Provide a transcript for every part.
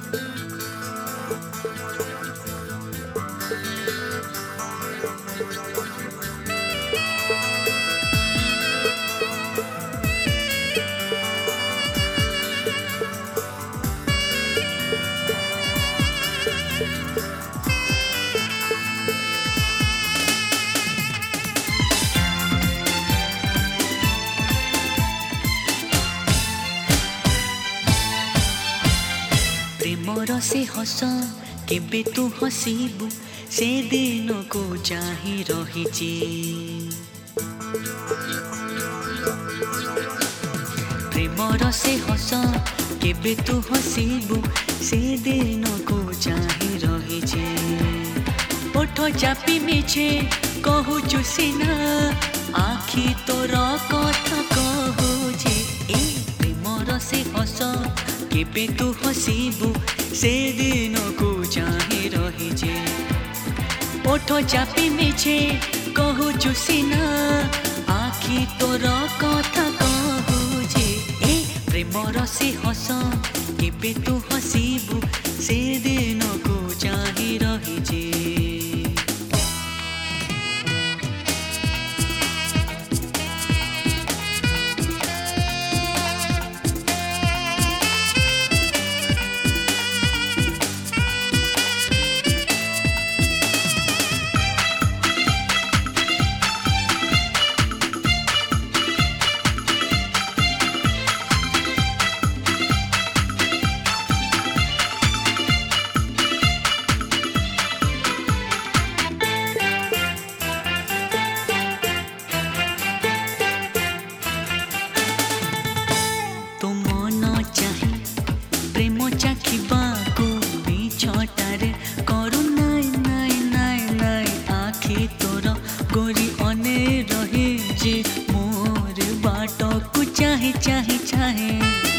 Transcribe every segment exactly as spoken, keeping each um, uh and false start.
Premiere से हस केबे तू हसीबू से दिन को चाही रहिची। प्रेमर से हस केबे तू हसीबू से दिन को चाही रहिची। ओठ चापी मिछे कहूचु सिना आखि तोर कथा कहूची। ए प्रेमर से हस केबे तू हसीबू से दिन को चाही रहिचे। ओठ चापी मिछे कहूचु सिना आखि तोर कथा कहूचे। ए प्रेमर से हस केबे तू हसीबू से दिन को चाही रहिचे। चाखिबाको बिछटारे करू नाई नाई नाई नाई आखि तोर गोरी अने रहे जे मोर बाटको चाहे चाहे चाहे।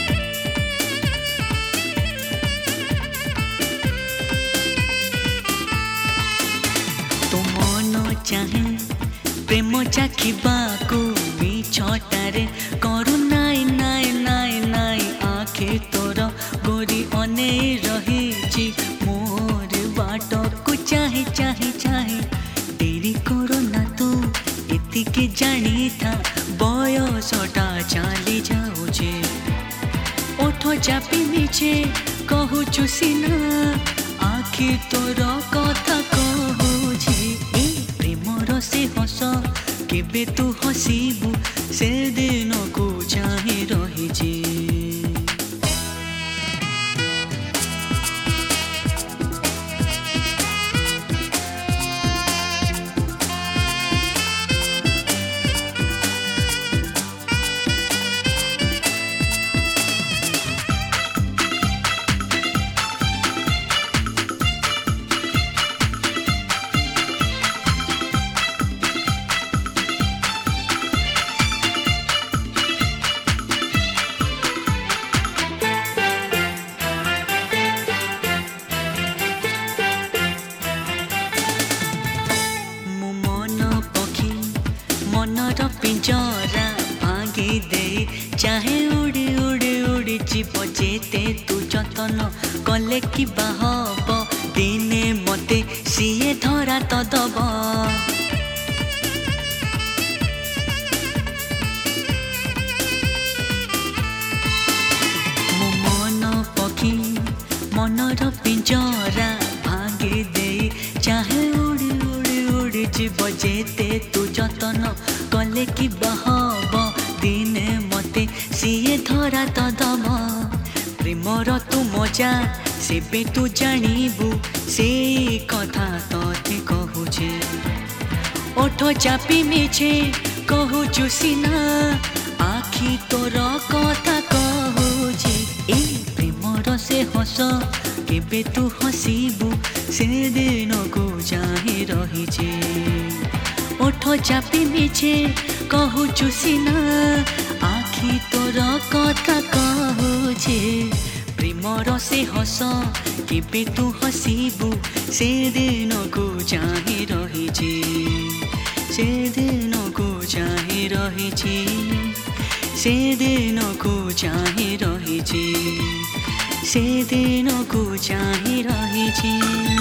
तो मन चाहे प्रेम चाखिबाको बिछटारे करू नाई नाई नाई नाई आखि तोर गोरी अने रहे जी मोर बाटको चाहे चाहे चाहे। देरी करो ना तू एतिके जानी था बयसटा चाली जाऊचे। ओठ चापी मिछे कहूचु सिना आखि तोर कथा कहूची। ए प्रेमर से हस केबे तू हसीबू से दिन को चाहे रहिचे। मनर पिंजरा भांगी दे चाहे उड़ी उड़ी उड़ी जीव जेते तू जतन कले कि बाहब दिने मते सीए धरा तो दब। मो मन पखी मनर पिंजरा भांगी दे चाहे उड़ी उड़ी उड़ी जीव जेते तू जतन कले कि बाहब दिने मते सीए धरा तो दब। प्रेमर तू मजा सेबे तू जानिबू से कथा तोते कहूचे। ओठ चापी मिछे कहूचु सिना आखि तोर कथा कहूची। ए प्रेमर से हस केबे तू हसीबू से दिन को चाहे रहिचे। ओठ चापी मिछे कहूचु सिना आखि तोर कथा कहूचे। प्रेमर से हस केबे तू हसीबू से दिन को चाहे रहिचे। से दिन को चाहे रहिचे। से दिन को चाहे रहिचे। से दिनकू चाहि रहिछि।